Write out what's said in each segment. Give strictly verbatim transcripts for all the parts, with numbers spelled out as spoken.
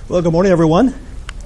Well, good morning, everyone.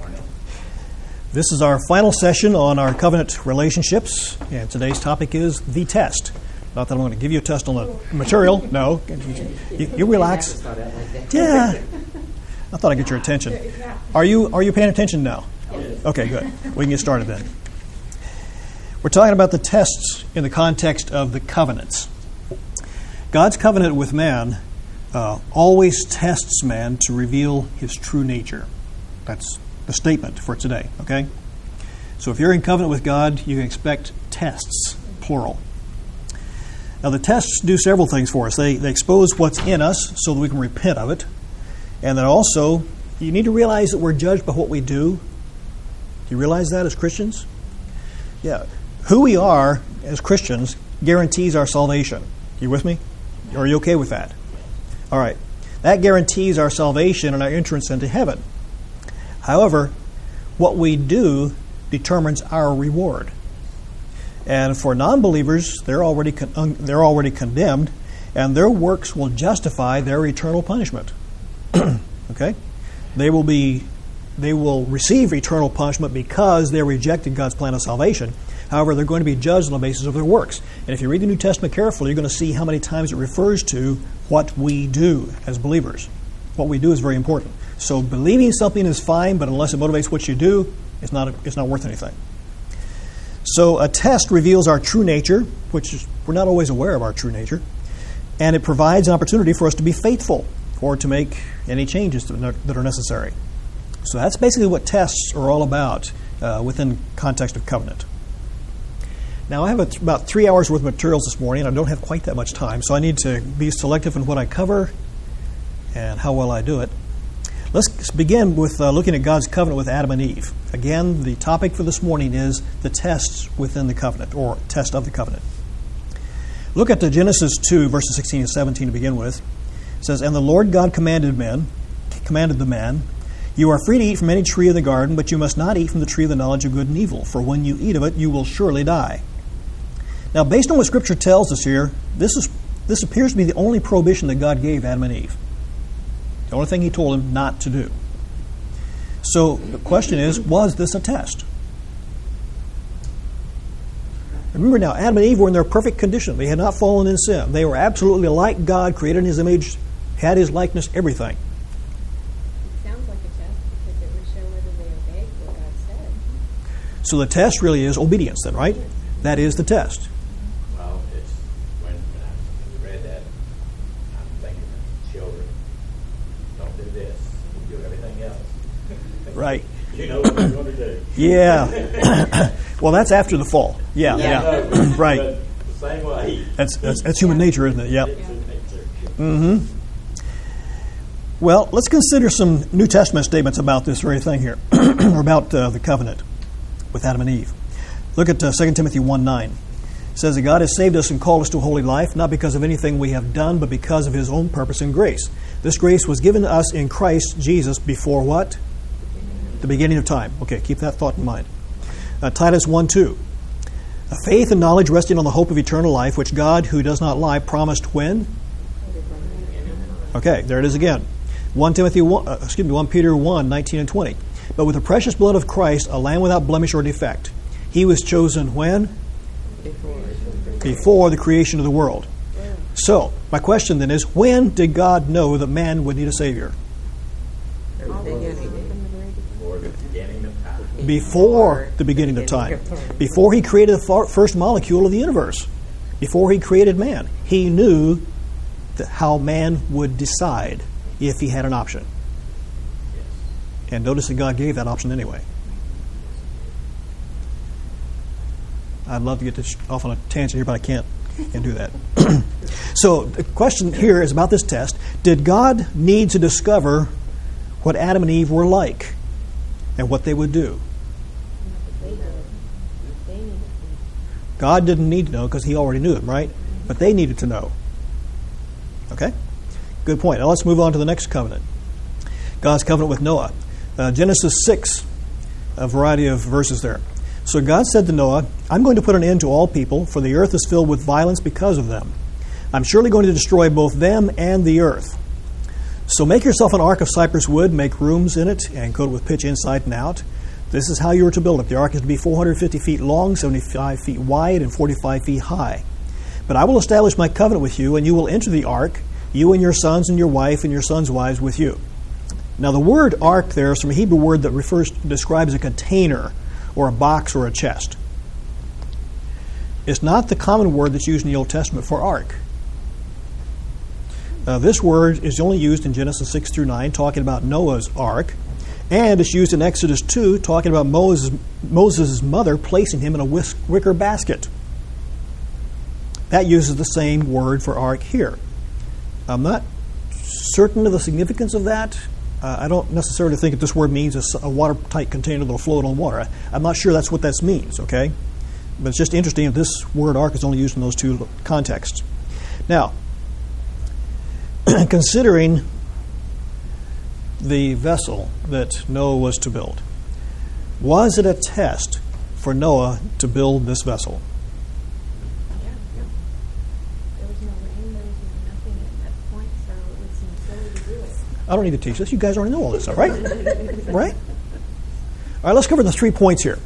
This is our final session on our covenant relationships, and today's topic is the test. Not that I'm going to give you a test on the material. No. You, you relax. Yeah. I thought I'd get your attention. Are you Are you paying attention now? Okay, good. We can get started then. We're talking about the tests in the context of the covenants. God's covenant with man uh, always tests man to reveal his true nature. That's the statement for today, okay? So if you're in covenant with God, you can expect tests, plural. Now the tests do several things for us. They, they expose what's in us so that we can repent of it. And then also, you need to realize that we're judged by what we do. Do you realize that as Christians? Yeah. Who we are as Christians guarantees our salvation. You with me? Are you okay with that? All right. That guarantees our salvation and our entrance into heaven. However, what we do determines our reward. And for non-believers, they're already con- they're already condemned, and their works will justify their eternal punishment. Okay? They will be they will receive eternal punishment because they rejected God's plan of salvation. However, they're going to be judged on the basis of their works. And if you read the New Testament carefully, you're going to see how many times it refers to what we do as believers. What we do is very important. So believing something is fine, but unless it motivates what you do, it's not it's not worth anything. So a test reveals our true nature, which is, we're not always aware of our true nature, and it provides an opportunity for us to be faithful or to make any changes that are necessary. So that's basically what tests are all about uh, within the context of covenant. Now, I have a th- about three hours worth of materials this morning, and I don't have quite that much time, so I need to be selective in what I cover and how well I do it. Let's begin with uh, looking at God's covenant with Adam and Eve. Again, the topic for this morning is the tests within the covenant, or test of the covenant. Look at the Genesis two, verses sixteen and seventeen to begin with. It says, "And the Lord God commanded men, commanded the man, you are free to eat from any tree in the garden, but you must not eat from the tree of the knowledge of good and evil, for when you eat of it, you will surely die." Now, based on what Scripture tells us here, this is this appears to be the only prohibition that God gave Adam and Eve. The only thing he told them not to do. So the question is, was this a test? Remember now, Adam and Eve were in their perfect condition. They had not fallen in sin. They were absolutely like God, created in his image, had his likeness, everything. It sounds like a test because it would show whether they obeyed what God said. So the test really is obedience then, right? That is the test. Well, it's when, when I read that, I'm thinking of children. Don't do this. Do everything else. Right. You know what you're going to do. Yeah. Well, that's after the fall. Yeah, yeah. yeah. Right. But the same way. That's, that's that's human nature, isn't it? Yep. It's human nature. Mm-hmm. Well, let's consider some New Testament statements about this very thing here, or about uh, the covenant with Adam and Eve. Look at uh, Second Timothy one nine. It says that God has saved us and called us to a holy life, not because of anything we have done, but because of his own purpose and grace. This grace was given to us in Christ Jesus before what? The beginning of time. Okay, keep that thought in mind. Uh, Titus one two. A faith and knowledge resting on the hope of eternal life, which God, who does not lie, promised when? Okay, there it is again. First Timothy one, uh, excuse me, First Peter one nineteen and twenty. But with the precious blood of Christ, a lamb without blemish or defect, he was chosen when? Before. Before the creation of the world. So, my question then is, when did God know that man would need a Savior? Before the beginning of time. Before the beginning of time. Before he created the far, first molecule of the universe. Before he created man. He knew that how man would decide if he had an option. Yes. And notice that God gave that option anyway. I'd love to get this off on a tangent here, but I can't, can't do that. So the question here is about this test. Did God need to discover what Adam and Eve were like and what they would do? God didn't need to know because he already knew them, right? But they needed to know. Okay? Good point. Now let's move on to the next covenant. God's covenant with Noah. Uh, Genesis six, a variety of verses there. So God said to Noah, I'm going to put an end to all people, for the earth is filled with violence because of them. I'm surely going to destroy both them and the earth. So make yourself an ark of cypress wood, make rooms in it, and coat it with pitch inside and out. This is how you are to build it. The ark is to be four hundred fifty feet long, seventy-five feet wide, and forty-five feet high. But I will establish my covenant with you, and you will enter the ark, you and your sons and your wife and your sons' wives with you. Now the word ark there is from a Hebrew word that refers describes a container or a box or a chest. It's not the common word that's used in the Old Testament for ark. Uh, this word is only used in Genesis six through nine, talking about Noah's ark, and it's used in Exodus two, talking about Moses' Moses' mother placing him in a whisk, wicker basket. That uses the same word for ark here. I'm not certain of the significance of that. Uh, I don't necessarily think that this word means a, a watertight container that will float on water. I, I'm not sure that's what that means, okay? But it's just interesting that this word ark is only used in those two contexts. Now, considering the vessel that Noah was to build, was it a test for Noah to build this vessel? Yeah, yeah. There was no rain, there was no nothing at that point, so it would seem silly to do it. I don't need to teach this. You guys already know all this stuff, right? Right? All right, let's cover the three points here.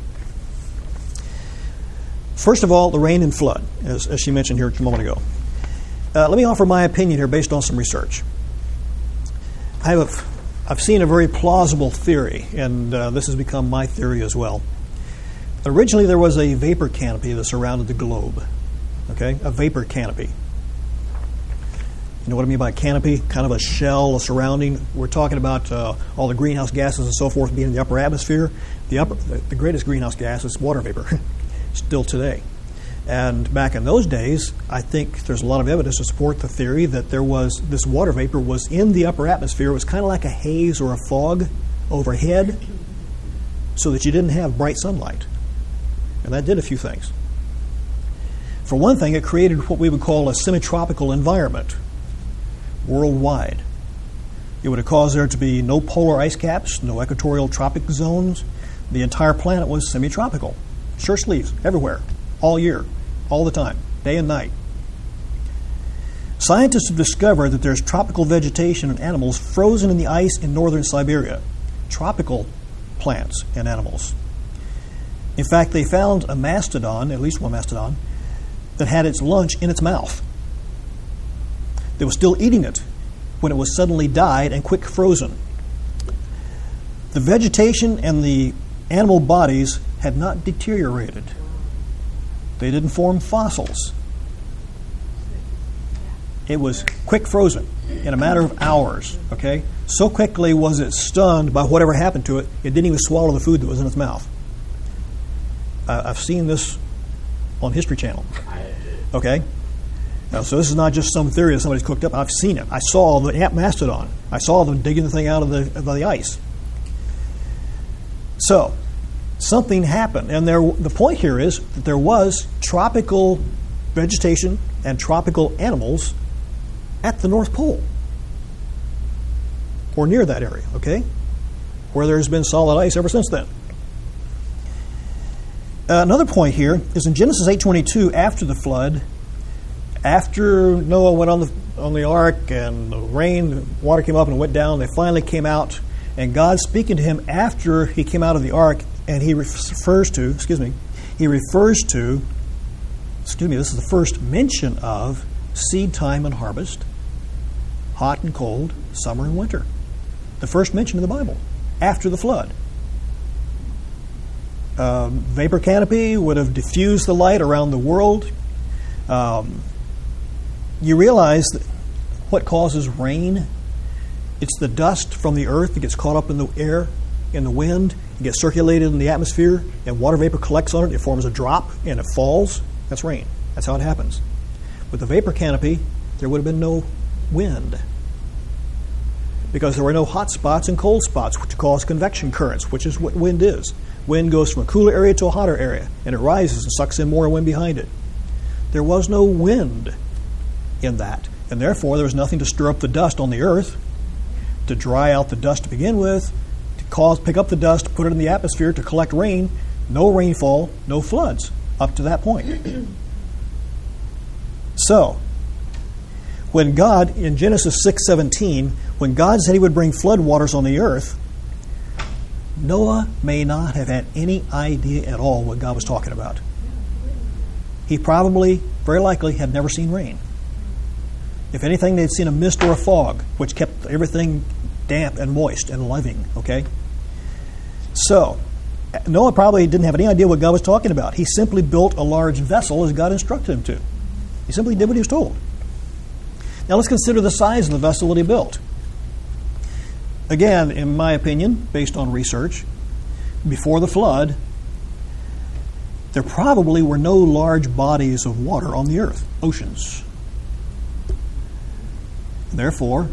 First of all, the rain and flood, as, as she mentioned here a moment ago. Uh, let me offer my opinion here based on some research. I have a, I've seen a very plausible theory, and uh, this has become my theory as well. Originally, there was a vapor canopy that surrounded the globe. Okay, a vapor canopy. You know what I mean by canopy? Kind of a shell, a surrounding. We're talking about uh, all the greenhouse gases and so forth being in the upper atmosphere. The upper, the, the greatest greenhouse gas is water vapor, still today. And back in those days, I think there's a lot of evidence to support the theory that there was this water vapor was in the upper atmosphere. It was kind of like a haze or a fog overhead, so that you didn't have bright sunlight. And that did a few things. For one thing, it created what we would call a semi-tropical environment worldwide. It would have caused there to be no polar ice caps, no equatorial tropic zones. The entire planet was semi-tropical. Shirt sleeves everywhere, all year, all the time, day and night. Scientists have discovered that there's tropical vegetation and animals frozen in the ice in northern Siberia. Tropical plants and animals. In fact, they found a mastodon, at least one mastodon, that had its lunch in its mouth. They were still eating it when it was suddenly died and quick frozen. The vegetation and the animal bodies had not deteriorated. They didn't form fossils. It was quick frozen in a matter of hours, okay? So quickly was it stunned by whatever happened to it, it didn't even swallow the food that was in its mouth. Uh, I've seen this on History Channel, okay? Now, so this is not just some theory that somebody's cooked up. I've seen it. I saw the ant mastodon. I saw them digging the thing out of the, of the ice. So, something happened. And there, the point here is that there was tropical vegetation and tropical animals at the North Pole. Or near that area, okay? Where there's been solid ice ever since then. Uh, another point here is in Genesis eight twenty-two, after the flood, after Noah went on the on the ark and the rain, the water came up and went down, they finally came out, and God speaking to him after he came out of the ark, and he refers to, excuse me, he refers to, excuse me, this is the first mention of seed time and harvest, hot and cold, summer and winter. The first mention in the Bible, after the flood. Um, vapor canopy would have diffused the light around the world. Um, you realize that what causes rain? It's the dust from the earth that gets caught up in the air, in the wind. It gets circulated in the atmosphere, and water vapor collects on it. It forms a drop, and it falls. That's rain. That's how it happens. With the vapor canopy, there would have been no wind, because there were no hot spots and cold spots, which cause convection currents, which is what wind is. Wind goes from a cooler area to a hotter area, and it rises and sucks in more wind behind it. There was no wind in that, and therefore there was nothing to stir up the dust on the earth, to dry out the dust to begin with, to cause pick up the dust, put it in the atmosphere to collect rain. No rainfall, no floods up to that point. So, when God, in Genesis six seventeen, when God said he would bring flood waters on the earth, Noah may not have had any idea at all what God was talking about. He probably, very likely, had never seen rain. If anything, they'd seen a mist or a fog, which kept everything damp and moist and living, okay? So, Noah probably didn't have any idea what God was talking about. He simply built a large vessel as God instructed him to. He simply did what he was told. Now let's consider the size of the vessel that he built. Again, in my opinion, based on research, before the flood, there probably were no large bodies of water on the earth, oceans. Therefore,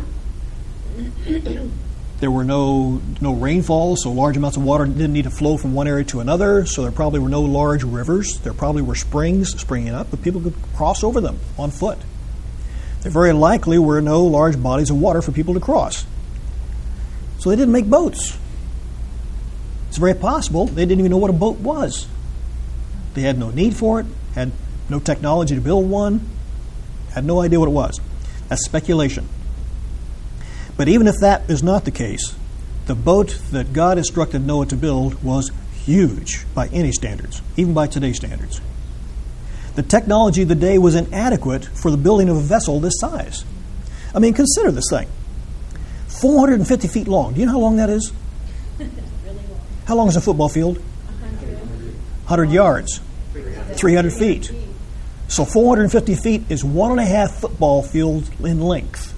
there were no no rainfall, so large amounts of water didn't need to flow from one area to another, so there probably were no large rivers. There probably were springs springing up, but people could cross over them on foot. There very likely were no large bodies of water for people to cross. So they didn't make boats. It's very possible they didn't even know what a boat was. They had no need for it, had no technology to build one, had no idea what it was. That's speculation. But even if that is not the case, the boat that God instructed Noah to build was huge by any standards, even by today's standards. The technology of the day was inadequate for the building of a vessel this size. I mean, consider this thing. four hundred fifty feet long. Do you know how long that is? Really long. How long is a football field? one one hundred yards. three hundred feet. So four hundred fifty feet is one and a half football fields in length.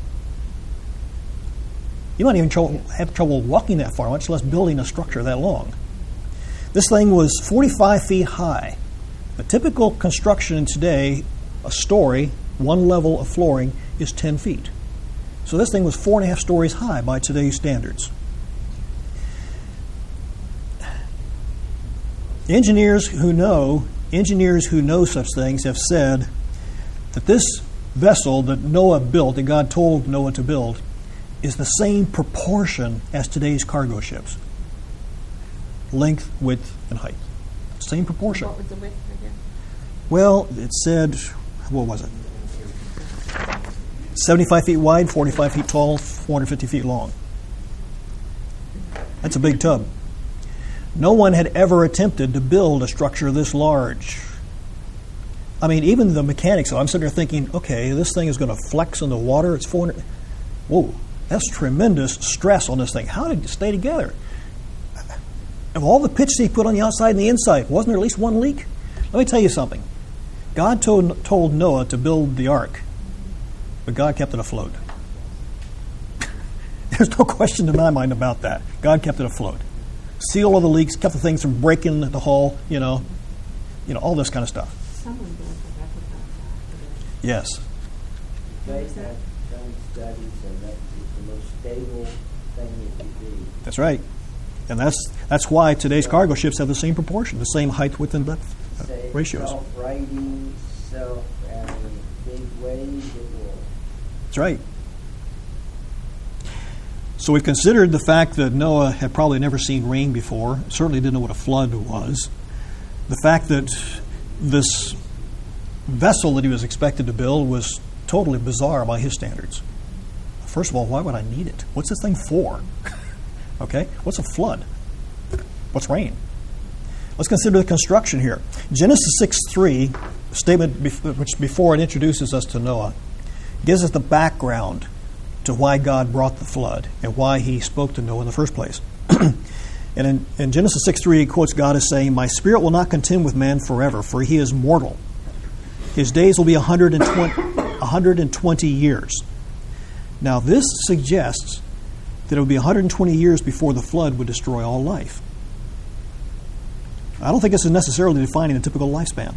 You might even tr- have trouble walking that far, much less building a structure that long. This thing was forty-five feet high. A typical construction today, a story, one level of flooring, is ten feet. So this thing was four and a half stories high by today's standards. Engineers who know, engineers who know such things have said that this vessel that Noah built, that God told Noah to build, is the same proportion as today's cargo ships. Length, width, and height. Same proportion. What was the width again? Well, it said, what was it? seventy-five feet wide, forty-five feet tall, four hundred fifty feet long. That's a big tub. No one had ever attempted to build a structure this large. I mean, even the mechanics, I'm sitting there thinking, okay, this thing is going to flex in the water. It's four hundred. Whoa, that's tremendous stress on this thing. How did it stay together? Of all the pitch he put on the outside and the inside, wasn't there at least one leak? Let me tell you something. God told, told Noah to build the ark, but God kept it afloat. There's no question in my mind about that. God kept it afloat. Sealed all the leaks, kept the things from breaking the hull, you know, you know, all this kind of stuff. Someone built a replica of that. Yes. They have done studies, and that is the most stable thing it could be. That's right. And that's that's why today's cargo ships have the same proportion, the same height, width, and depth uh, Say ratios. Self-righting, self, and big waves, it will. That's right. So we've considered the fact that Noah had probably never seen rain before, certainly didn't know what a flood was. The fact that this vessel that he was expected to build was totally bizarre by his standards. First of all, why would I need it? What's this thing for? Okay, what's a flood? What's rain? Let's consider the construction here. Genesis six three, statement bef- which before it introduces us to Noah, gives us the background to why God brought the flood and why he spoke to Noah in the first place. And in, in Genesis six three, he quotes God as saying, "My spirit will not contend with man forever, for he is mortal. His days will be one hundred twenty, one hundred twenty years." Now this suggests that it would be one hundred twenty years before the flood would destroy all life. I don't think this is necessarily defining a typical lifespan.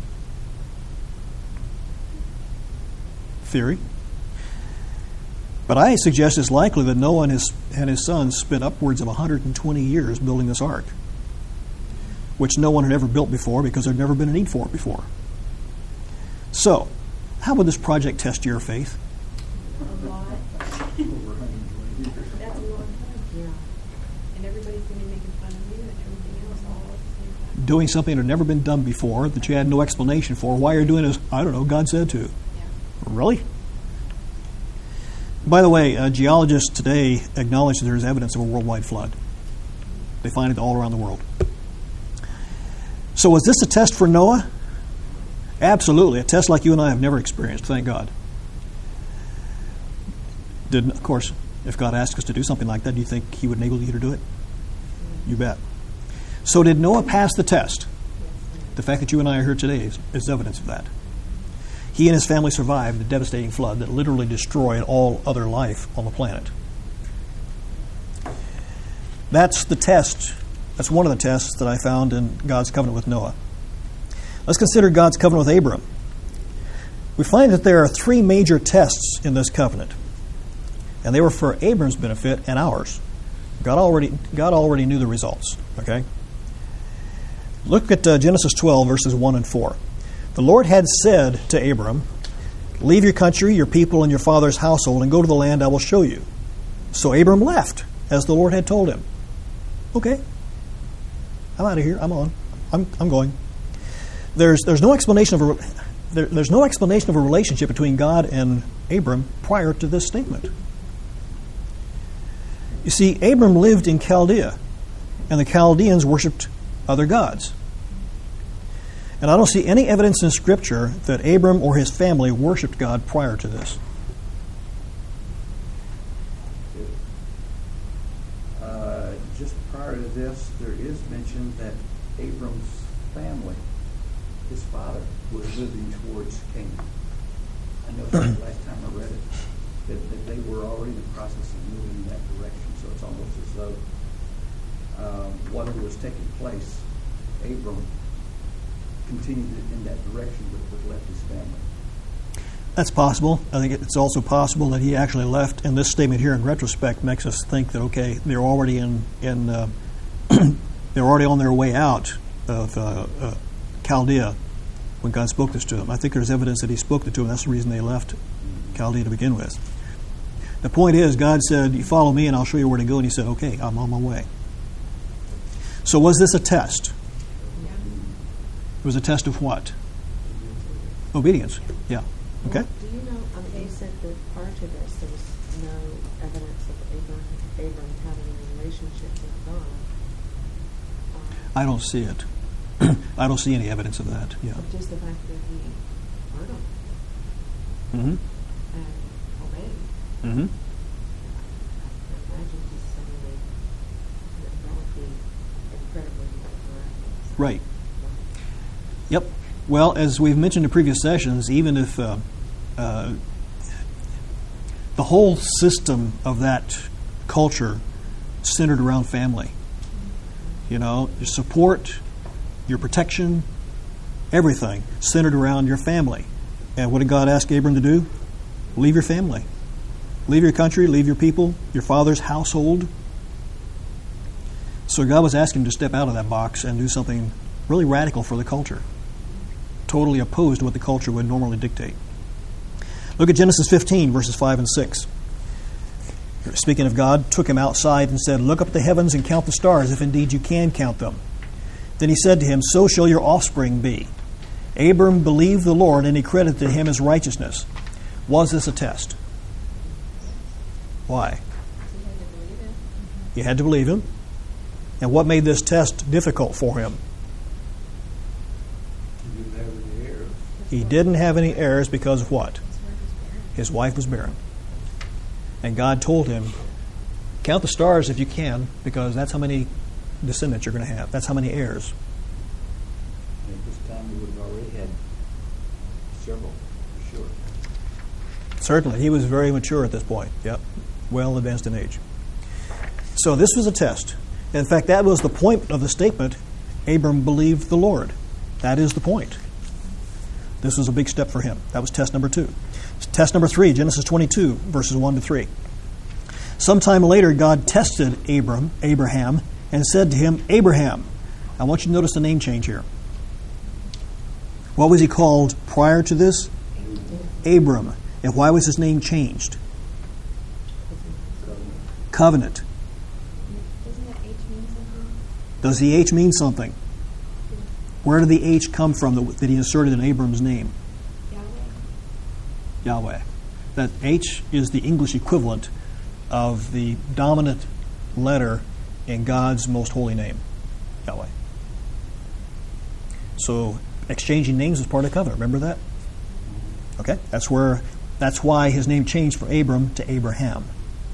Theory. But I suggest it's likely that Noah and his, and his sons spent upwards of one hundred twenty years building this ark, which no one had ever built before because there had never been a need for it before. So, how would this project test your faith? A lot. That's a long time. Yeah. And everybody's going to be making fun of you and everything else all at the same time. Doing something that had never been done before, that you had no explanation for. Why you're doing this, I don't know, God said to. Yeah. Really? By the way, uh, geologists today acknowledge that there is evidence of a worldwide flood. They find it all around the world. So was this a test for Noah? Absolutely. A test like you and I have never experienced, thank God. Did, of course, if God asked us to do something like that, do you think he would enable you to do it? You bet. So did Noah pass the test? The fact that you and I are here today is, is evidence of that. He and his family survived the devastating flood that literally destroyed all other life on the planet. That's the test. That's one of the tests that I found in God's covenant with Noah. Let's consider God's covenant with Abram. We find that there are three major tests in this covenant, and they were for Abram's benefit and ours. God already, God already knew the results. Okay. Look at uh, Genesis twelve, verses one and four. The Lord had said to Abram, "Leave your country, your people, and your father's household, and go to the land I will show you." So Abram left, as the Lord had told him. Okay, I'm out of here. I'm on. I'm I'm going. There's there's no explanation of a there, there's no explanation of a relationship between God and Abram prior to this statement. You see, Abram lived in Chaldea, and the Chaldeans worshipped other gods. And I don't see any evidence in Scripture that Abram or his family worshipped God prior to this. Uh, just prior to this, there is mention that Abram's family, his father, was moving towards Canaan. I know the last time I read it, that, that they were already in the process of moving in that direction. So it's almost as though um, whatever was taking place, Abram continued in that direction but, but left his family. That's possible. I think it's also possible that he actually left, and this statement here in retrospect makes us think that, okay, they're already in, in uh, they're already on their way out of uh, uh, Chaldea when God spoke this to them. I think there's evidence that he spoke it to them. That's the reason they left Chaldea to begin with. The point is, God said, "You follow me and I'll show you where to go." And he said, "Okay, I'm on my way." So was this a test? It was a test of what? Obedience. Yeah. Okay. Well, do you know, um, you said that prior to this, there was no evidence of Abram, Abram having a relationship with God. Um, I don't see it. I don't see any evidence of that. Yeah. But just the fact that he heard him Mm-hmm. and obeyed. Mm-hmm. I imagine he's somebody that that would be incredibly miraculous. Right. Yep. Well, as we've mentioned in previous sessions, even if uh, uh, the whole system of that culture centered around family, you know, your support, your protection, everything centered around your family. And what did God ask Abram to do? Leave your family. Leave your country, leave your people, your father's household. So God was asking him to step out of that box and do something really radical for the culture. Totally opposed to what the culture would normally dictate. Look at Genesis fifteen, verses five and six. Speaking of God, took him outside and said, "Look up at the heavens and count the stars, if indeed you can count them." Then he said to him, "So shall your offspring be." Abram believed the Lord, and he credited him as righteousness. Was this a test? Why? So you had to believe it. You had to believe him. And what made this test difficult for him? He didn't have any heirs. He didn't have any heirs because of what? His wife was barren. His wife was barren. And God told him, count the stars if you can, because that's how many descendants you're going to have. That's how many heirs. And at this time, he would have already had several, for sure. Certainly. He was very mature at this point. Yep. Well advanced in age. So this was a test. In fact, that was the point of the statement, Abram believed the Lord. That is the point. This was a big step for him. That was test number two. Test number three, Genesis twenty-two, verses one to three. Sometime later, God tested Abram, Abraham, and said to him, "Abraham." I want you to notice the name change here. What was he called prior to this? Abram. And why was his name changed? Covenant. Doesn't that H mean something? Does the H mean something? Where did the H come from that, that he inserted in Abram's name? Yahweh? Yahweh. that H is the English equivalent of the dominant letter in God's most holy name, Yahweh. So exchanging names is part of the covenant. Remember that? Okay, that's where that's why his name changed from Abram to Abraham.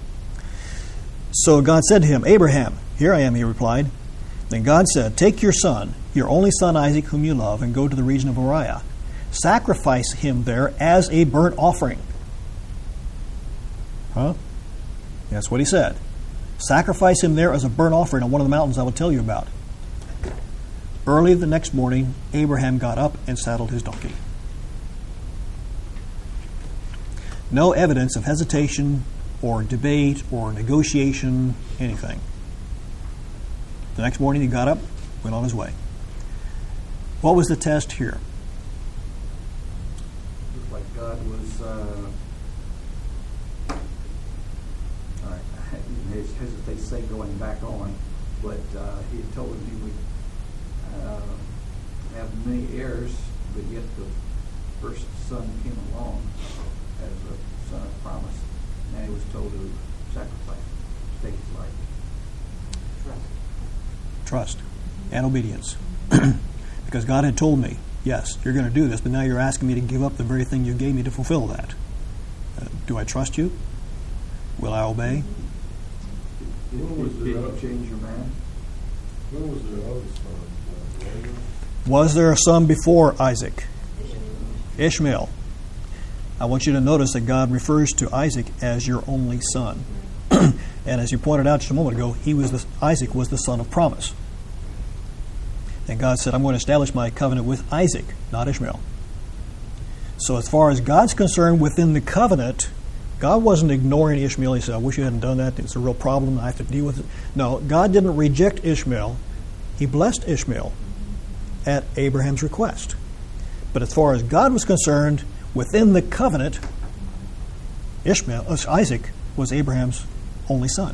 So God said to him, Abraham, here I am, he replied. Then God said, take your son, your only son Isaac, whom you love, and go to the region of Moriah. Sacrifice him there as a burnt offering. Huh? That's what he said. Sacrifice him there as a burnt offering on one of the mountains I will tell you about. Early the next morning, Abraham got up and saddled his donkey. No evidence of hesitation or debate or negotiation, anything. The next morning he got up, went on his way. What was the test here? Looked like God was, uh, all right, I hesitate to say going back on, but uh, he had told him he would uh, have many heirs, but yet the first son came along as a son of promise. Now he was told to sacrifice, take his life. Trust. Trust and obedience. Because God had told me, yes, you're going to do this, but now you're asking me to give up the very thing you gave me to fulfill that. Uh, do I trust you? Will I obey? Did, When was did, did the, you uh, change your mind? When was their other son? Uh, Laban? Was there a son before Isaac? Ishmael. I want you to notice that God refers to Isaac as your only son. And as you pointed out just a moment ago, he was the, Isaac was the son of promise. And God said, I'm going to establish my covenant with Isaac, not Ishmael. So as far as God's concerned within the covenant, God wasn't ignoring Ishmael. He said, I wish you hadn't done that. It's a real problem. I have to deal with it. No, God didn't reject Ishmael. He blessed Ishmael at Abraham's request. But as far as God was concerned, within the covenant, Ishmael, uh, Isaac was Abraham's only son.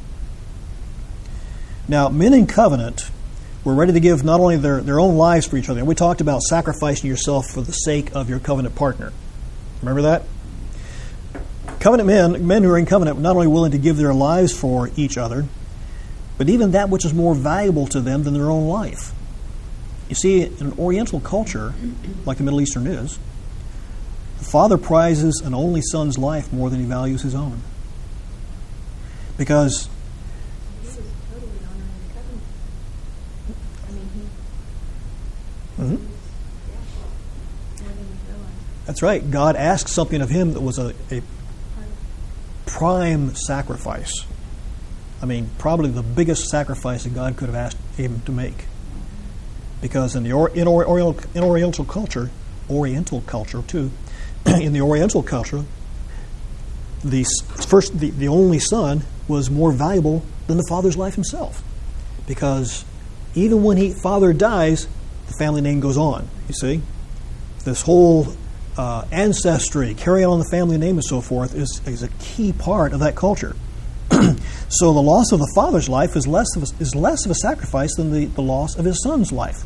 Now, men in covenant were ready to give not only their, their own lives for each other. And we talked about sacrificing yourself for the sake of your covenant partner. Remember that? Covenant men, men who are in covenant, were not only willing to give their lives for each other, but even that which is more valuable to them than their own life. You see, in an Oriental culture, like the Middle Eastern is, the father prizes an only son's life more than he values his own. Because He was totally honoring the covenant. I mean, he, Mhm. he was, yeah, more than he realized. that's right, God asked something of him that was a, a Part of- prime sacrifice. I mean, probably the biggest sacrifice that God could have asked him to make. Because in the or, in, or, Oriental, in Oriental culture, Oriental culture too, in the Oriental culture, the first, the, the only son was more valuable than the father's life himself, because even when he father dies, the family name goes on. You see, this whole uh, ancestry, carry on the family name, and so forth, is is a key part of that culture. So the loss of the father's life is less of a, is less of a sacrifice than the, the loss of his son's life.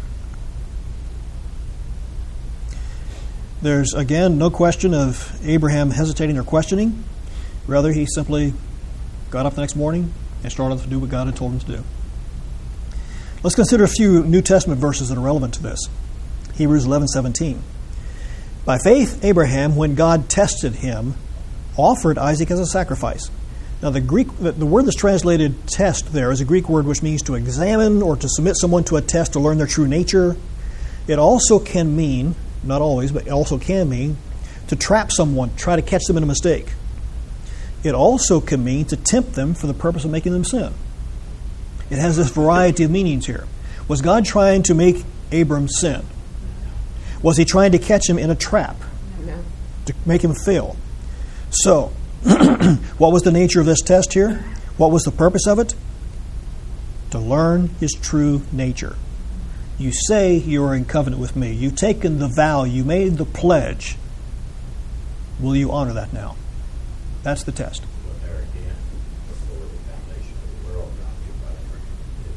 There's, again, no question of Abraham hesitating or questioning. Rather, he simply got up the next morning and started to do what God had told him to do. Let's consider a few New Testament verses that are relevant to this. Hebrews eleven seventeen. By faith, Abraham, when God tested him, offered Isaac as a sacrifice. Now, the Greek, the, the word that's translated test there is a Greek word which means to examine or to submit someone to a test to learn their true nature. It also can mean, not always, but it also can mean to trap someone, try to catch them in a mistake. It also can mean to tempt them for the purpose of making them sin. It has this variety of meanings here. Was God trying to make Abram sin? Was he trying to catch him in a trap No. to make him fail? So, what was the nature of this test here? What was the purpose of it? To learn his true nature. You say you are in covenant with me. You've taken the vow. You made the pledge. Will you honor that now? That's the test. But there again, before the foundation of the world, God knew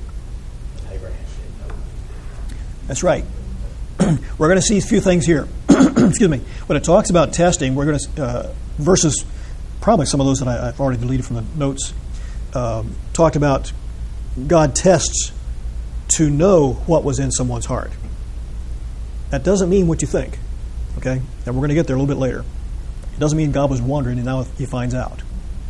what Abraham did. And Abraham didn't know. That's right. We're going to see a few things here. excuse me, when it talks about testing, we're going to, uh, versus probably some of those that I, I've already deleted from the notes, um, talked about God tests to know what was in someone's heart. That doesn't mean what you think, okay? And we're going to get there a little bit later. It doesn't mean God was wondering and now he finds out.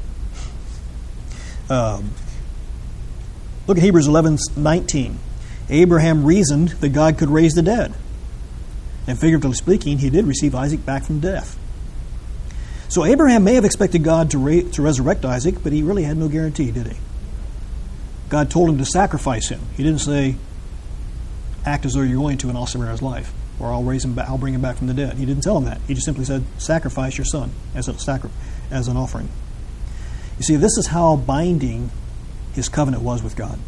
Um, look at Hebrews eleven nineteen. Abraham reasoned that God could raise the dead. And figuratively speaking, he did receive Isaac back from death. So Abraham may have expected God to, ra- to resurrect Isaac, but he really had no guarantee, did he? God told him to sacrifice him. He didn't say, act as though you're going to and I'll spare his life, or I'll raise him back, I'll bring him back from the dead. He didn't tell him that. He just simply said, sacrifice your son as a sacri- as an offering. You see, this is how binding his covenant was with God.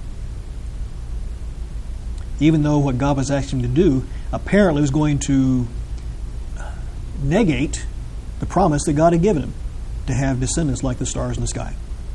Even though what God was asking him to do apparently was going to negate the promise that God had given him to have descendants like the stars in the sky.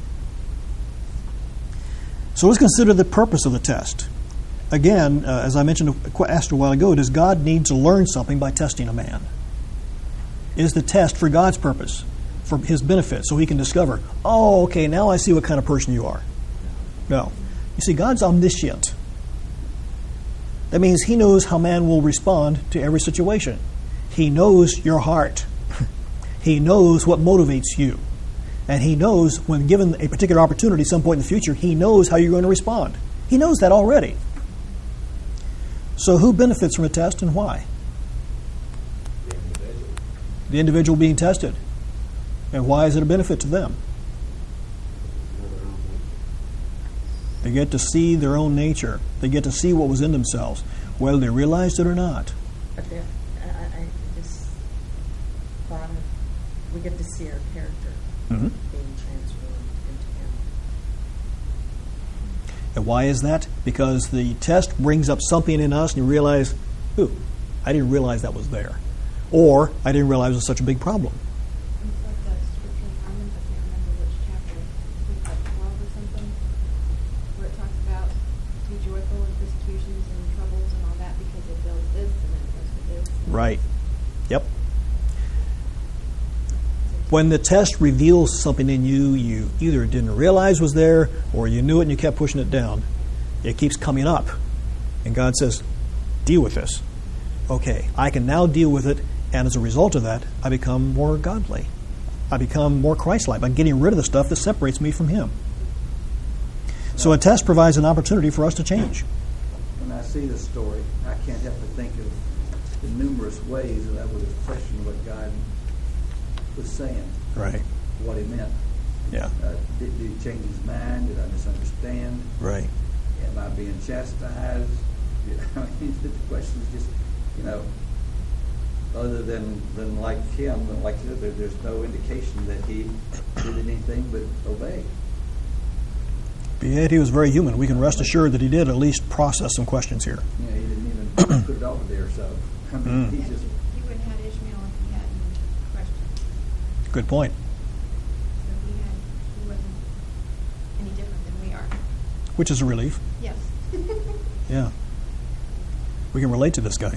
So let's consider the purpose of the test. Again, uh, as I mentioned, asked a while ago, does God need to learn something by testing a man? Is the test for God's purpose, for his benefit, so he can discover, oh, okay, now I see what kind of person you are? No. You see, God's omniscient. That means he knows how man will respond to every situation. He knows your heart. He knows what motivates you. And he knows when given a particular opportunity at some point in the future, he knows how you're going to respond. He knows that already. So who benefits from a test and why? The individual. The individual being tested. And why is it a benefit to them? They get to see their own nature. They get to see what was in themselves, whether they realized it or not. But there, I, I just thought of, we get to see our character Mm-hmm. being transformed into him. And why is that? Because the test brings up something in us and you realize, ooh, I didn't realize that was there. Or, I didn't realize it was such a big problem. It's like that scripture in Romans, I can't remember which chapter, I think like twelve or something, where it talks about be joyful in persecutions and troubles and all that because it does this and it does this. Right. Yep. When the test reveals something in you you either didn't realize was there or you knew it and you kept pushing it down, it keeps coming up. And God says, deal with this. Okay, I can now deal with it, and as a result of that, I become more godly. I become more Christ-like by getting rid of the stuff that separates me from him. So a test provides an opportunity for us to change. When I see this story, I can't help but think of the numerous ways that I would have questioned what God was saying, Right. what he meant. Yeah. Uh, did, did he change his mind? Did I misunderstand? Right. Am I being chastised? You know, I mean, the question is just, you know, other than, than like him, like the other, there's no indication that he did anything but obey. But yet he was very human. We can rest assured that he did at least process some questions here. You know, he didn't even put it over there, so I mean, Mm. he just. He wouldn't have had Ishmael if he hadn't questioned. Good point. So he had, he wasn't any different than we are. Which is a relief. Yes. Yeah. We can relate to this guy.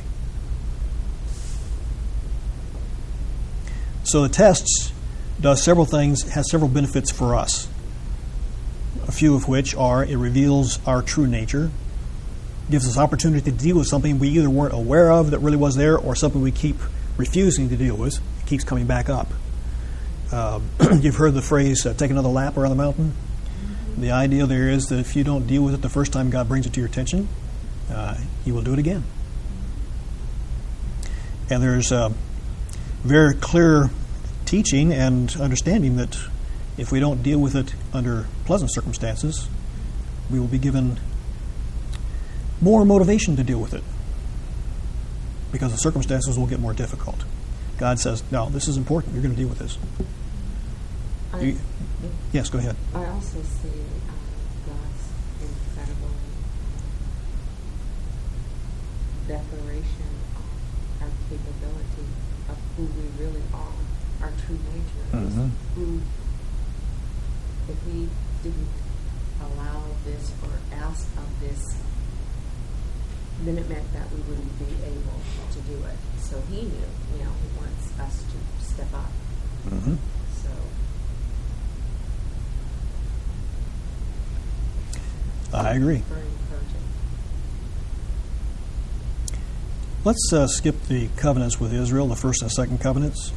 So the tests does several things, has several benefits for us. A few of which are it reveals our true nature, gives us opportunity to deal with something we either weren't aware of that really was there or something we keep refusing to deal with. It keeps coming back up. Um, you've heard the phrase, uh, take another lap around the mountain. The idea there is that if you don't deal with it the first time God brings it to your attention, uh, he will do it again. And there's uh, very clear teaching and understanding that if we don't deal with it under pleasant circumstances, we will be given more motivation to deal with it because the circumstances will get more difficult. God says, no, this is important. You're going to deal with this. I, You- yes, go ahead. I also see uh, God's incredible declaration of our capability of who we really are, our true nature. is Mhm. Who, if we didn't allow this or ask of this then it meant that we wouldn't be able to do it. So he knew, you know, he wants us to step up. Mm-hmm. So I agree. very encouraging. Let's uh, skip the covenants with Israel, the first and second covenants.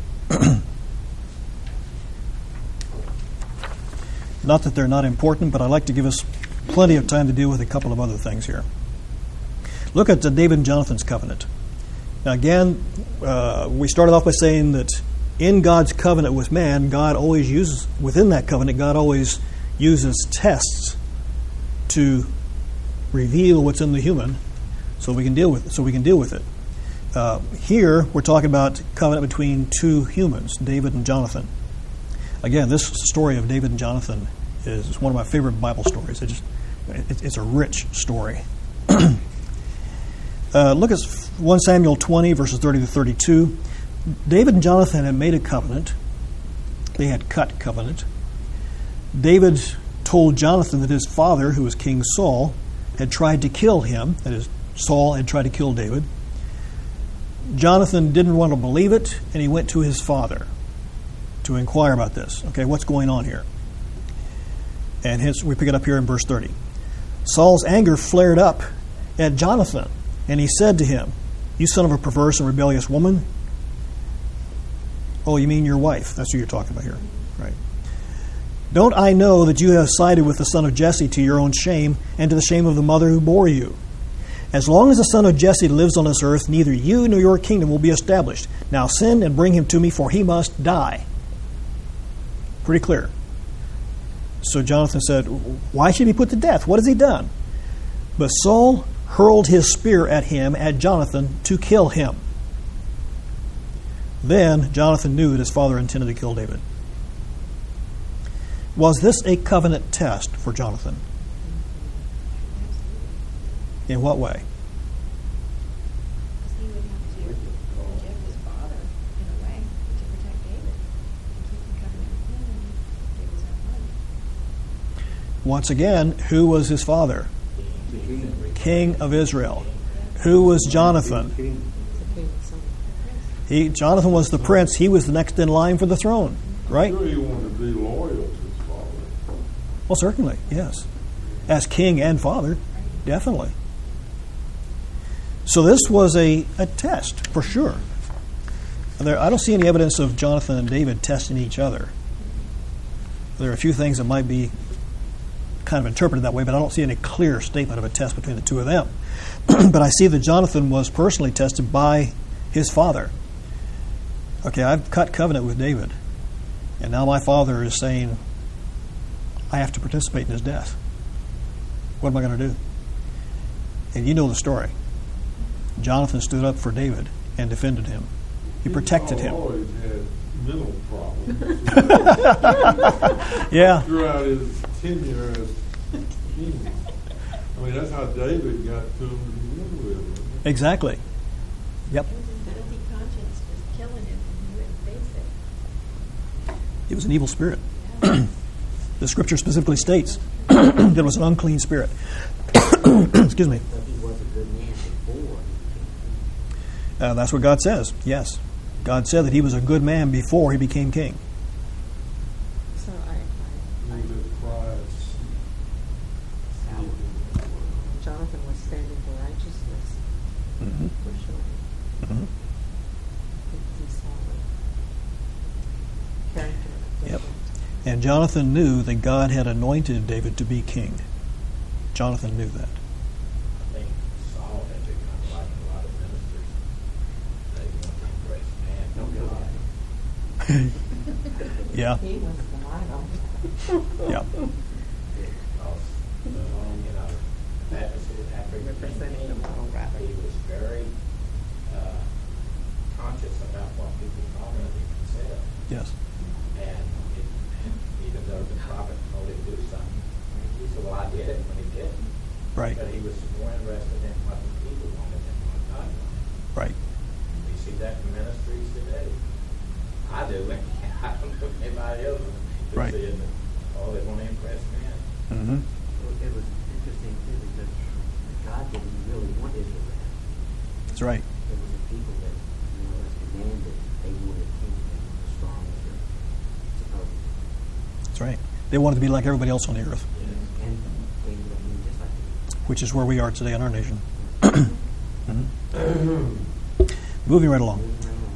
Not that they're not important, but I'd like to give us plenty of time to deal with a couple of other things here. Look at the David and Jonathan's covenant. Now again, uh, we started off by saying that in God's covenant with man, God always uses, within that covenant, God always uses tests to reveal what's in the human, so we can deal with it. So we can deal with it. Uh, here, we're talking about covenant between two humans, David and Jonathan. Again, this story of David and Jonathan is one of my favorite Bible stories. It just, it, it's a rich story. uh, look at First Samuel twenty, verses thirty to thirty-two. David and Jonathan had made a covenant. They had cut covenant. David told Jonathan that his father, who was King Saul, had tried to kill him. That is, Saul had tried to kill David. Jonathan didn't want to believe it, and he went to his father to inquire about this. Okay, what's going on here? And hence, we pick it up here in verse thirty. Saul's anger flared up at Jonathan, and he said to him, "You son of a perverse and rebellious woman." Oh, you mean your wife? That's who you're talking about here, right? "Don't I know that you have sided with the son of Jesse to your own shame and to the shame of the mother who bore you? As long as the son of Jesse lives on this earth, neither you nor your kingdom will be established. Now send and bring him to me, for he must die." Pretty clear. So Jonathan said, "Why should he be put to death? What has he done?" But Saul hurled his spear at him, at Jonathan, to kill him. Then Jonathan knew that his father intended to kill David. Was this a covenant test for Jonathan? In what way? Because he would have to reject his father in a way to protect David and keep the covenant with him and David's own life. Once again, who was his father? The king. King of Israel. Who was Jonathan? King. The king's son. He, Jonathan was the prince. He was the next in line for the throne, right? Sure, he wanted to be loyal to his father. Well, certainly, yes. As king and father, definitely. So this was a, a test, for sure. There, I don't see any evidence of Jonathan and David testing each other. There are a few things that might be kind of interpreted that way, but I don't see any clear statement of a test between the two of them. But I see that Jonathan was personally tested by his father. Okay, I've cut covenant with David, and now my father is saying, I have to participate in his death. What am I going to do? And you know the story. Jonathan stood up for David and defended him. He protected him. always had mental problems. Yeah. Throughout his tenure as king. I mean, that's how David got to him to begin with. Wasn't it? Exactly. Yep. It was his guilty conscience was killing him and he wouldn't face it. It was an evil spirit. Yeah. The scripture specifically states that it was an unclean spirit. Excuse me. But he was a good man before he became king. Uh, that's what God says. Yes. God said that he was a good man before he became king. So I, He I, was at Christ. I Jonathan was standing for righteousness, Mm-hmm. for sure. Mm-hmm. He saw the character of Yep. David. And Jonathan knew that God had anointed David to be king. Jonathan knew that. I think Saul had become like a lot of ministers. They want to embrace man, no God. Yeah. He was the model. Yeah. Because, um, you know, that was his African Representing the model, king. rather. He was very uh, conscious about what people thought of him and said. Yes. And it, even though the prophet told him to do something, he said, well, I did it when he didn't. Right. But he was more interested in what the people wanted than what God wanted. Right. We see that in ministries today. I do. I don't know if anybody else is Right. seeing that, oh, they want to impress men. Mm-hmm. Well, it was interesting too because God didn't really want Israel to That's right. There was a people that, you know, was demanded they wanted a king that was strong as they're supposed to. That's right. They wanted to be like everybody else on the earth, And they would have been just like them. which is where we are today in our nation. Mhm. Moving right along.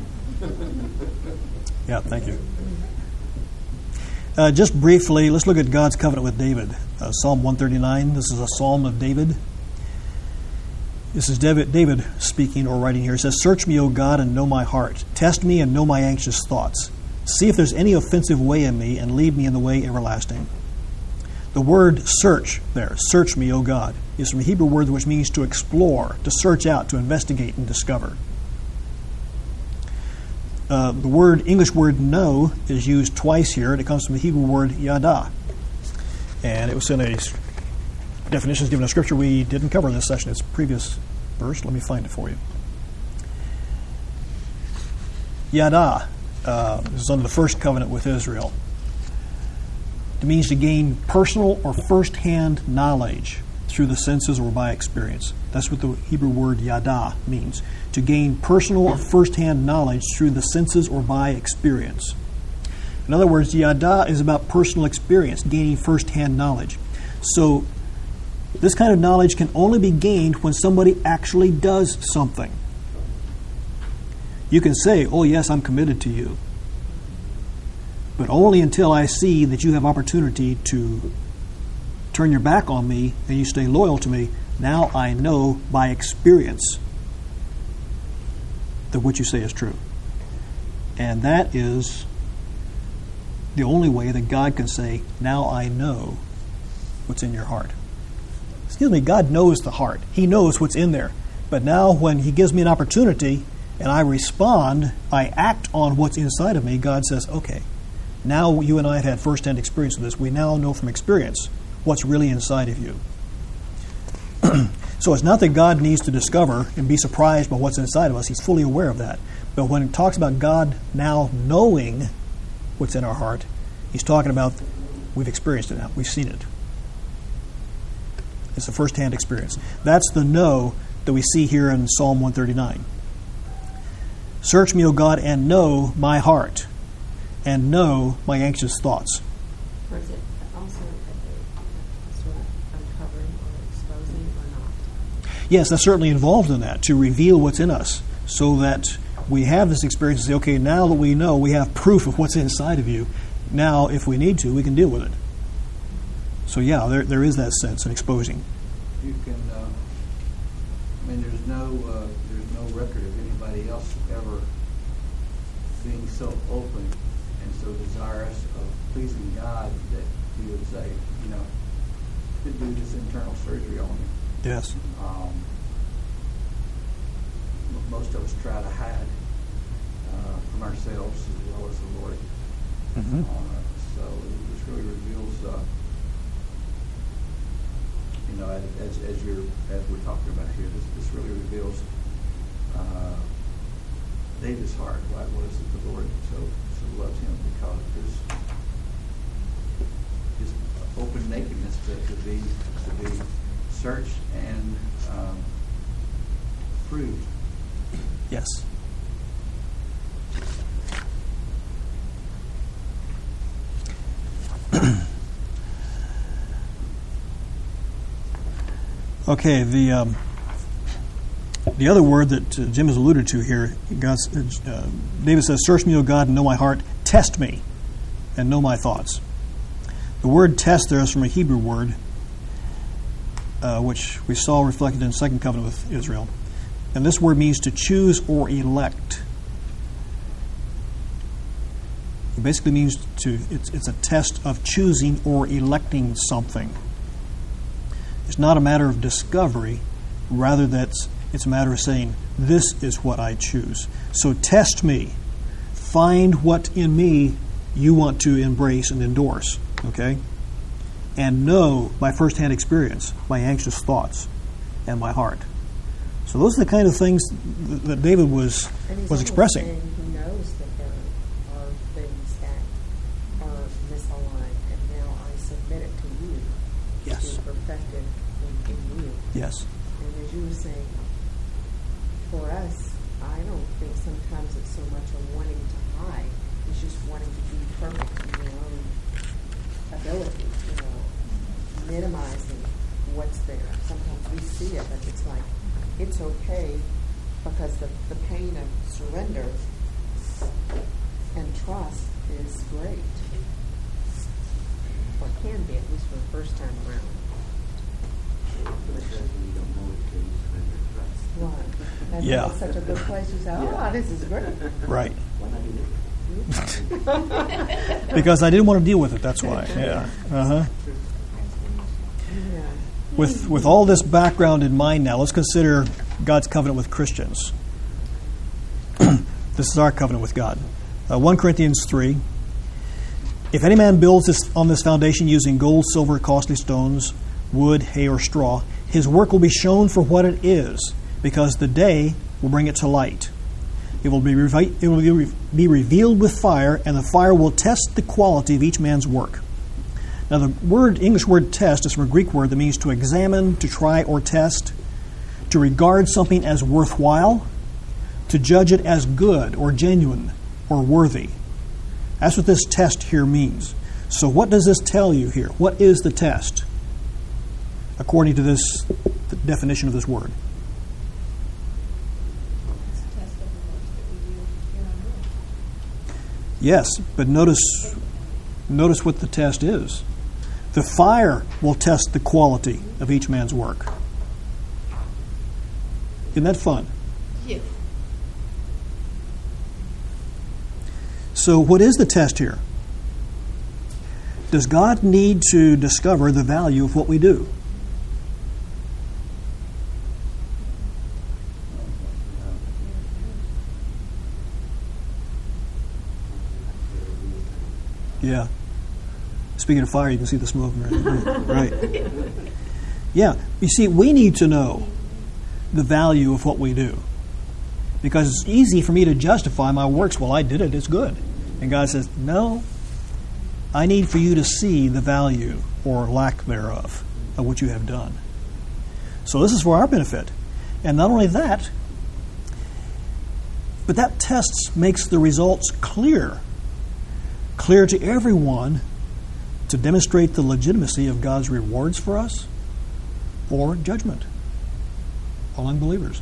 Yeah, thank you. Uh, just briefly, let's look at God's covenant with David. Uh, Psalm one thirty-nine. This is a psalm of David. This is David, David speaking or writing here. It says, "Search me, O God, and know my heart. Test me and know my anxious thoughts. See if there's any offensive way in me, and lead me in the way everlasting." The word search there, "search me, O God," is from a Hebrew word which means to explore, to search out, to investigate and discover. Uh, the word English word know is used twice here, and it comes from the Hebrew word yada. And it was in a definitions given in Scripture we didn't cover in this session. It's a previous verse. Let me find it for you. Yada uh, this is under the first covenant with Israel. It means to gain personal or first-hand knowledge through the senses or by experience. That's what the Hebrew word yada means. To gain personal or first-hand knowledge through the senses or by experience. In other words, yada is about personal experience, gaining first-hand knowledge. So this kind of knowledge can only be gained when somebody actually does something. You can say, "Oh yes, I'm committed to you," but only until I see that you have opportunity to turn your back on me and you stay loyal to me. Now I know by experience that what you say is true. And that is the only way that God can say, "Now I know what's in your heart." Excuse me, God knows the heart. He knows what's in there. But now when He gives me an opportunity and I respond, I act on what's inside of me, God says, "Okay, now you and I have had first-hand experience of this. We now know from experience what's really inside of you." So it's not that God needs to discover and be surprised by what's inside of us. He's fully aware of that. But when it talks about God now knowing what's in our heart, He's talking about we've experienced it now. We've seen it. It's a first-hand experience. That's the know that we see here in Psalm one thirty-nine. "Search me, O God, and know my heart, and know my anxious thoughts." Or is it also a sort of uncovering or exposing or not? Yes, that's certainly involved in that, to reveal what's in us, so that we have this experience and say, okay, now that we know, we have proof of what's inside of you. Now, if we need to, we can deal with it. So yeah, there there is that sense in exposing. You can, uh, I mean, there's no, uh, there's no record of anybody else ever being so open and so desirous of pleasing God that He would say, you know, could do this internal surgery on me. Yes. Um, m- most of us try to hide uh, from ourselves as well as the Lord. Mm-hmm. Uh, so this really reveals, uh, you know, as as you're as we're talking about here, this this really reveals uh, David's heart. Why was it the Lord so so loves him? Because there's his open nakedness to, to be to be searched and um, proved. Yes. Okay, the um, the other word that uh, Jim has alluded to here, God's, uh, David says, "Search me, O God, and know my heart. Test me, and know my thoughts." The word "test" there is from a Hebrew word, uh, which we saw reflected in the Second Covenant with Israel. And this word means to choose or elect. It basically means to, it's, it's a test of choosing or electing something. It's not a matter of discovery, rather that's it's a matter of saying, this is what I choose. So test me. Find what in me you want to embrace and endorse, okay? And know by firsthand experience, my anxious thoughts, and my heart. So those are the kind of things that David was And he's was almost expressing. saying he knows that there are things that are misaligned, and now I submit it to you Yes. to be perfected in, in you. Yes. And as you were saying, for us, I don't think sometimes it's so much a wanting to hide. It's just wanting to be perfect in your own ability, you know, minimizing what's there. Sometimes we see it, but it's like, it's okay because the, the pain of surrender and trust is great. Or can be, at least for the first time around. Right. And Yeah. it's such a good place to say, oh, this is great. Right. Why not do it? Because I didn't want to deal with it, that's why. Yeah. Uh-huh. Yeah. With with all this background in mind now, let's consider God's covenant with Christians. This is our covenant with God. Uh, First Corinthians three. If any man builds this, on this foundation using gold, silver, costly stones, wood, hay, or straw, his work will be shown for what it is, because the day will bring it to light. It will be revi- it will be, re- be revealed with fire, and the fire will test the quality of each man's work. Now, the word English word test is from a Greek word that means to examine, to try or test, to regard something as worthwhile, to judge it as good or genuine or worthy. That's what this test here means. So what does this tell you here? What is the test, according to this the definition of this word? It's a test of the works that we do here on earth. Yes, but notice notice what the test is. The fire will test the quality of each man's work. Isn't that fun? Yes. So what is the test here? Does God need to discover the value of what we do? Yeah. Speaking of fire, you can see the smoke. Right. Right. Yeah. You see, we need to know the value of what we do. Because it's easy for me to justify my works. Well, I did it. It's good. And God says, no, I need for you to see the value or lack thereof of what you have done. So this is for our benefit. And not only that, but that test makes the results clear. Clear to everyone to demonstrate the legitimacy of God's rewards for us or judgment on unbelievers.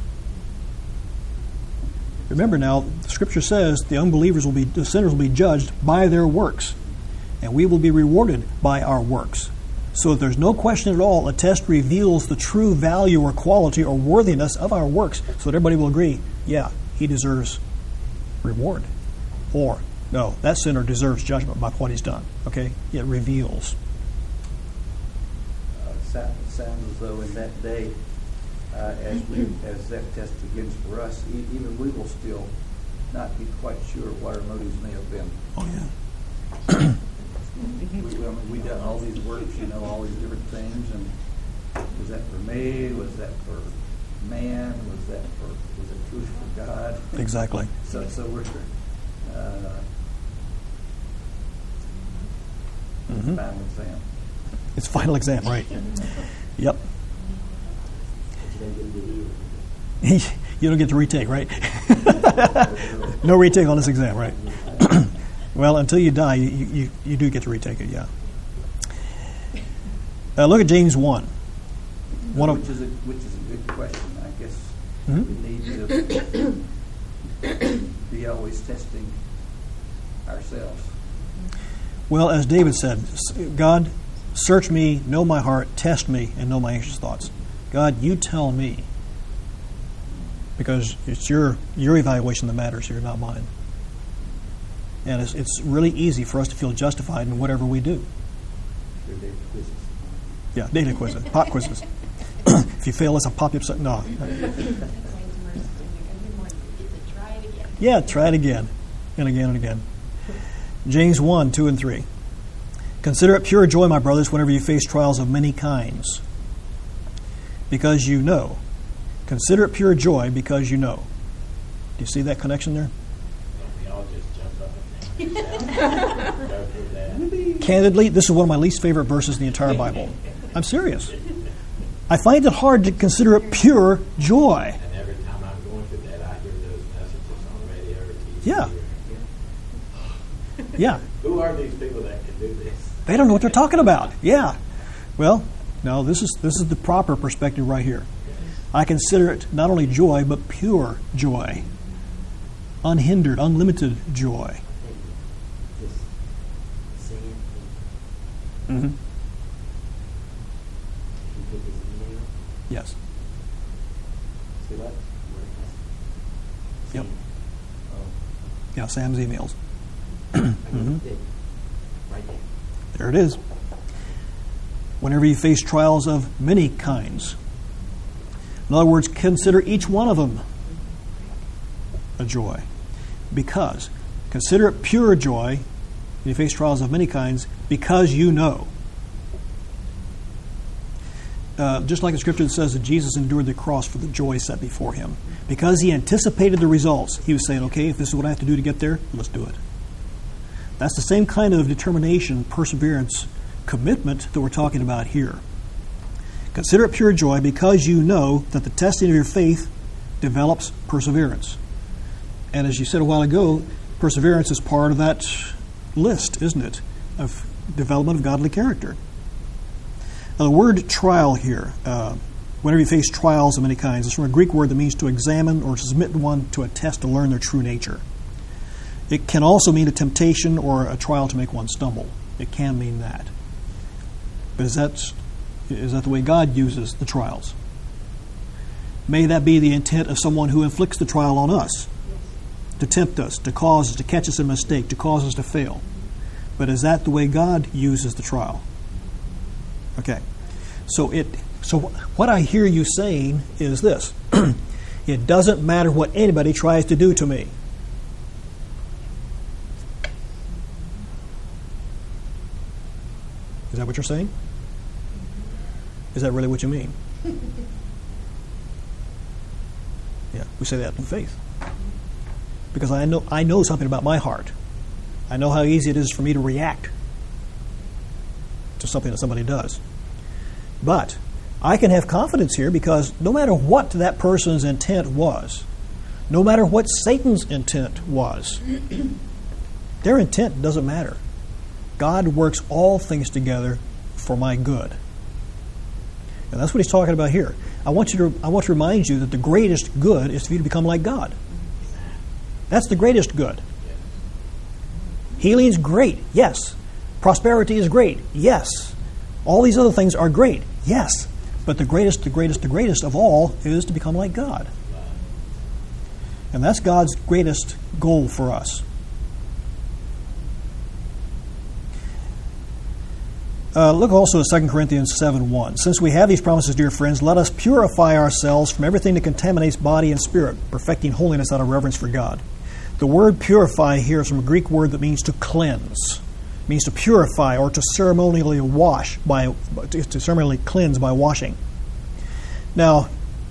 Remember now, Scripture says the unbelievers will be, the sinners will be judged by their works, and we will be rewarded by our works. So if there's no question at all, a test reveals the true value or quality or worthiness of our works, so that everybody will agree, yeah, he deserves reward. Or, no, that sinner deserves judgment by what he's done. Okay? It reveals. Uh, it sounds as though in that day, Uh, as we as that test begins for us, e- even we will still not be quite sure what our motives may have been. Oh, yeah. we, we, I mean, we done all these works, you know, all these different things, and was that for me? Was that for man? Was that for was it truth for God? Exactly. So, so we're uh, Mhm. final exam. It's final exam, right? Yep. You don't get to retake, right? No retake on this exam, right? Well, until you die, you, you, you do get to retake it, yeah. Uh, look at James one. One of, which is a which is a good question. I guess Mhm. we need to be always testing ourselves. well, as David said, God, search me, know my heart, test me, and know my anxious thoughts. God, you tell me. Because it's your your evaluation that matters here, not mine. And it's, it's really easy for us to feel justified in whatever we do. Your daily quizzes. Yeah, daily quizzes, pop quizzes. If you fail, it's a pop you upside. No. Yeah, try it again, and again and again. James one, two, and three. Consider it pure joy, my brothers, whenever you face trials of many kinds, because you know. Consider it pure joy because you know. Do you see that connection there? We all just jump up and go through that. Candidly, this is one of my least favorite verses in the entire Bible. I'm serious. I find it hard to consider it pure joy. And every time I'm going through Yeah. Who are these people that can do this? They don't know what they're talking about. Yeah. Well, no, this is this is the proper perspective right here. I consider it not only joy, but pure joy. Unhindered, unlimited joy. Just seeing, Mm-hmm. if you put this email, Yes. see what? Where it has- Yep. Oh, Yeah, Sam's emails. I Mhm. get it. Right there. There it is. Whenever you face trials of many kinds. In other words, consider each one of them a joy. Because, consider it pure joy when you face trials of many kinds, because you know. Uh, just like the scripture that says that Jesus endured the cross for the joy set before him. Because he anticipated the results, he was saying, okay, if this is what I have to do to get there, let's do it. That's the same kind of determination, perseverance, commitment that we're talking about here. Consider it pure joy because you know that the testing of your faith develops perseverance. And as you said a while ago, perseverance is part of that list, isn't it, of development of godly character. Now, the word trial here, uh, whenever you face trials of many kinds, is from a Greek word that means to examine or to submit one to a test to learn their true nature. It can also mean a temptation or a trial to make one stumble. It can mean that. But is that, is that the way God uses the trials? May that be the intent of someone who inflicts the trial on us, to tempt us, to cause us, to catch us in mistake, to cause us to fail. But is that the way God uses the trial? Okay. So it so what I hear you saying is this. It doesn't matter what anybody tries to do to me. Is that what you're saying? Is that really what you mean? Yeah, we say that in faith. Because I know I know something about my heart. I know how easy it is for me to react to something that somebody does. But I can have confidence here because no matter what that person's intent was, no matter what Satan's intent was, their intent doesn't matter. God works all things together for my good. And that's what he's talking about here. I want you to I want to remind you that the greatest good is for you to become like God. That's the greatest good. Healing's great, yes. Prosperity is great, yes. All these other things are great, yes. But the greatest, the greatest, the greatest of all is to become like God. And that's God's greatest goal for us. Uh, look also at Second Corinthians seven one. Since we have these promises, dear friends, let us purify ourselves from everything that contaminates body and spirit, perfecting holiness out of reverence for God. The word purify here is from a Greek word that means to cleanse. It means to purify or to ceremonially wash, by to ceremonially cleanse by washing. Now,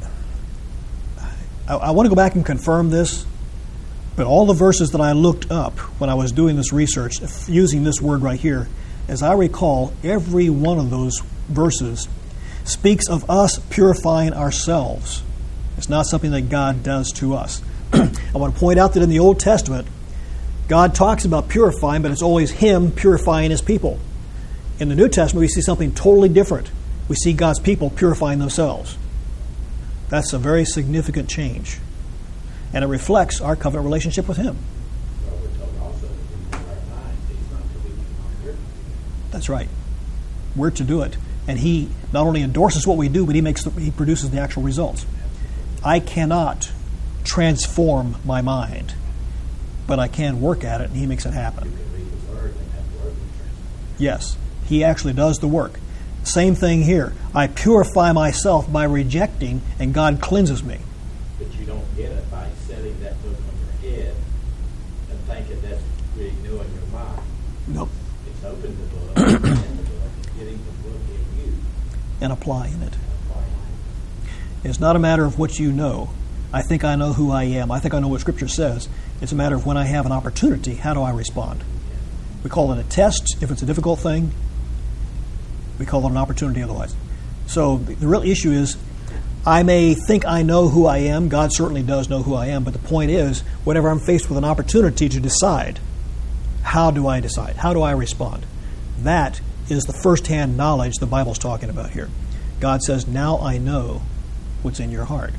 I, I want to go back and confirm this, but all the verses that I looked up when I was doing this research, using this word right here, as I recall, every one of those verses speaks of us purifying ourselves. It's not something that God does to us. I want to point out that in the Old Testament, God talks about purifying, but it's always Him purifying His people. In the New Testament, we see something totally different. We see God's people purifying themselves. That's a very significant change. And it reflects our covenant relationship with Him. Well, we're told also that we use our minds. He's not to be on earth. That's right. We're to do it. And He not only endorses what we do, but He makes the, He produces the actual results. I cannot transform my mind, but I can work at it, and He makes it happen. You can read the Word, and that Word will transform. Yes, He actually does the work. Same thing here. I purify myself by rejecting, and God cleanses me. But you don't get it by setting that book on your head and thinking that's renewing your mind. Nope. It's open the book, and the book, and getting the book in you. And applying it. and applying it. It's not a matter of what you know. I think I know who I am. I think I know what Scripture says. It's a matter of when I have an opportunity, how do I respond? We call it a test if it's a difficult thing. We call it an opportunity otherwise. So the real issue is, I may think I know who I am. God certainly does know who I am. But the point is, whenever I'm faced with an opportunity to decide, How do I decide? How do I respond? That is the first-hand knowledge the Bible's talking about here. God says, now I know what's in your heart.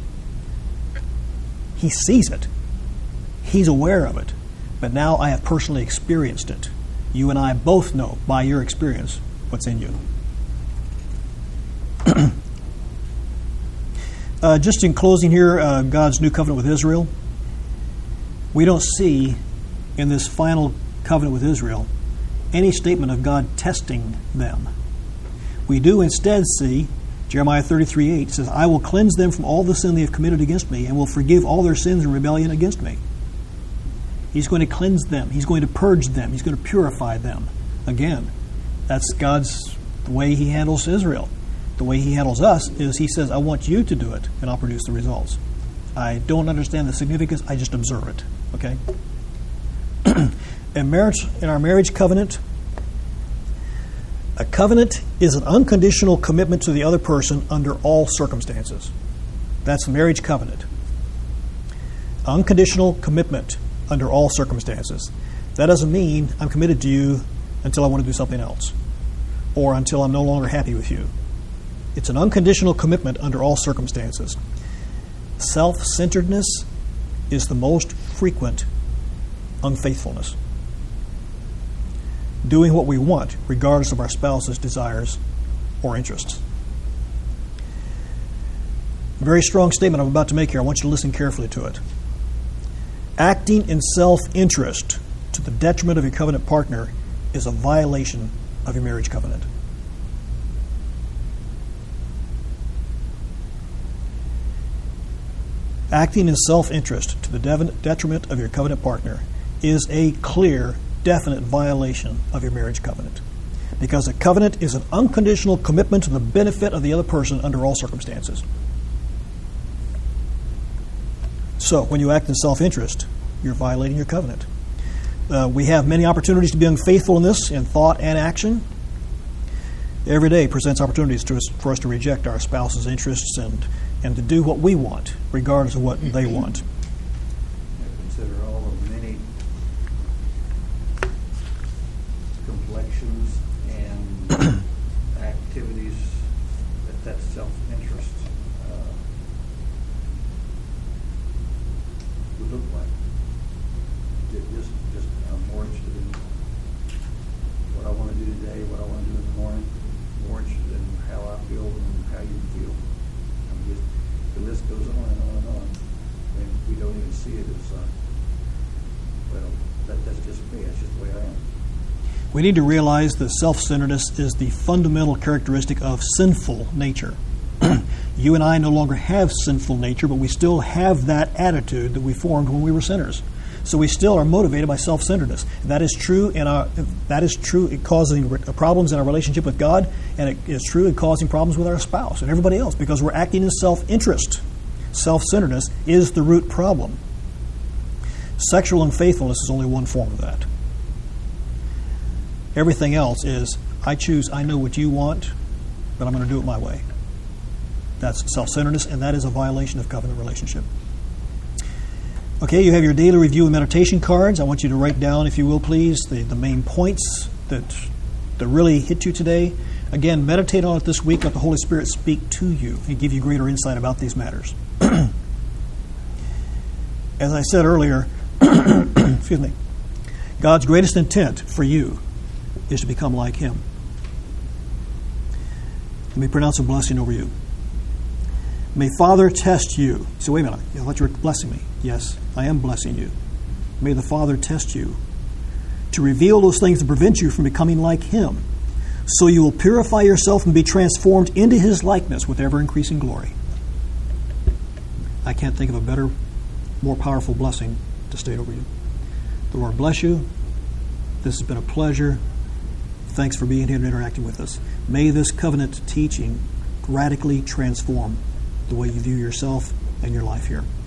He sees it. He's aware of it. But now I have personally experienced it. You and I both know by your experience what's in you. uh, just in closing here, uh, God's new covenant with Israel. We don't see in this final covenant with Israel any statement of God testing them. We do instead see Jeremiah thirty-three eight says, I will cleanse them from all the sin they have committed against me and will forgive all their sins and rebellion against me. He's going to cleanse them. He's going to purge them. He's going to purify them. Again, that's God's the way he handles Israel. The way he handles us is he says, I want you to do it, and I'll produce the results. I don't understand the significance. I just observe it. Okay? in marriage, in our marriage covenant, a covenant is an unconditional commitment to the other person under all circumstances. That's the marriage covenant. Unconditional commitment under all circumstances. That doesn't mean I'm committed to you until I want to do something else or until I'm no longer happy with you. It's an unconditional commitment under all circumstances. Self-centeredness is the most frequent unfaithfulness. Doing what we want, regardless of our spouse's desires or interests. A very strong statement I'm about to make here. I want you to listen carefully to it. Acting in self-interest to the detriment of your covenant partner is a violation of your marriage covenant. Acting in self-interest to the detriment of your covenant partner is a clear, definite violation of your marriage covenant. Because a covenant is an unconditional commitment to the benefit of the other person under all circumstances. So, when you act in self-interest, you're violating your covenant. Uh, we have many opportunities to be unfaithful in this, in thought and action. Every day presents opportunities to us, for us to reject our spouse's interests and, and to do what we want, regardless of what they want. Consider all the many complexions and activities that that self-interest uh, would look like. Just, just I'm more interested in what I want to do today, what I want to do in the morning, more interested in how I feel and how you feel. I mean, just, the list goes on and on and on. And we don't even see it as, uh, well, that, that's just me. That's just the way I am. We need to realize that self-centeredness is the fundamental characteristic of sinful nature. You and I no longer have sinful nature, but we still have that attitude that we formed when we were sinners. So we still are motivated by self-centeredness. That is true in our. That is true in causing problems in our relationship with God, and it is true in causing problems with our spouse and everybody else because we're acting in self-interest. Self-centeredness is the root problem. Sexual unfaithfulness is only one form of that. Everything else is, I choose, I know what you want, but I'm going to do it my way. That's self-centeredness, and that is a violation of covenant relationship. Okay, you have your daily review and meditation cards. I want you to write down, if you will, please, the, the main points that, that really hit you today. Again, meditate on it this week. Let the Holy Spirit speak to you and give you greater insight about these matters. As I said earlier, excuse me, God's greatest intent for you is to become like Him. Let me pronounce a blessing over you. May Father test you. So wait a minute, I thought you were blessing me. Yes, I am blessing you. May the Father test you to reveal those things that prevent you from becoming like Him, so you will purify yourself and be transformed into His likeness with ever-increasing glory. I can't think of a better, more powerful blessing to state over you. The Lord bless you. This has been a pleasure. Thanks for being here and interacting with us. May this covenant teaching radically transform the way you view yourself and your life here.